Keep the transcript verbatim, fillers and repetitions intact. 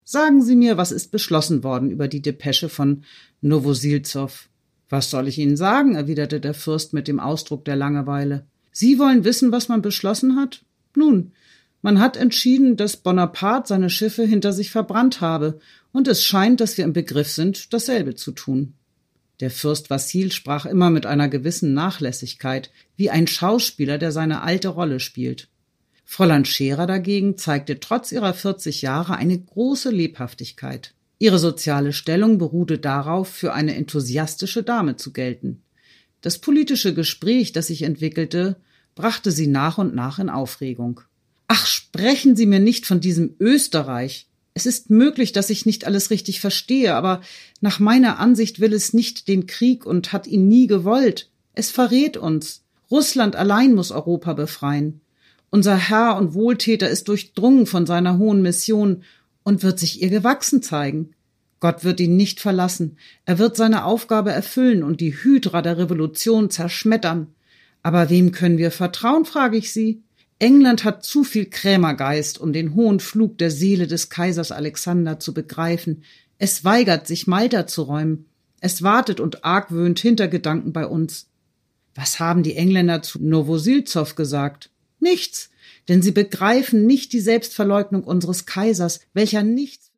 Sagen Sie mir, was ist beschlossen worden über die Depesche von Nowosilzow? Was soll ich Ihnen sagen, erwiderte der Fürst mit dem Ausdruck der Langeweile. Sie wollen wissen, was man beschlossen hat? Nun, man hat entschieden, dass Bonaparte seine Schiffe hinter sich verbrannt habe, und es scheint, dass wir im Begriff sind, dasselbe zu tun. Der Fürst Wassil sprach immer mit einer gewissen Nachlässigkeit, wie ein Schauspieler, der seine alte Rolle spielt. Fräulein Scherer dagegen zeigte trotz ihrer vierzig Jahre eine große Lebhaftigkeit. Ihre soziale Stellung beruhte darauf, für eine enthusiastische Dame zu gelten. Das politische Gespräch, das sich entwickelte, brachte sie nach und nach in Aufregung. »Ach, sprechen Sie mir nicht von diesem Österreich! Es ist möglich, dass ich nicht alles richtig verstehe, aber nach meiner Ansicht will es nicht den Krieg und hat ihn nie gewollt. Es verrät uns. Russland allein muss Europa befreien. Unser Herr und Wohltäter ist durchdrungen von seiner hohen Mission und wird sich ihr gewachsen zeigen. Gott wird ihn nicht verlassen. Er wird seine Aufgabe erfüllen und die Hydra der Revolution zerschmettern. Aber wem können wir vertrauen, frage ich Sie? England hat zu viel Krämergeist, um den hohen Flug der Seele des Kaisers Alexander zu begreifen. Es weigert sich, Malta zu räumen. Es wartet und argwöhnt Hintergedanken bei uns. Was haben die Engländer zu Nowosilzow gesagt? Nichts, denn sie begreifen nicht die Selbstverleugnung unseres Kaisers, welcher nichts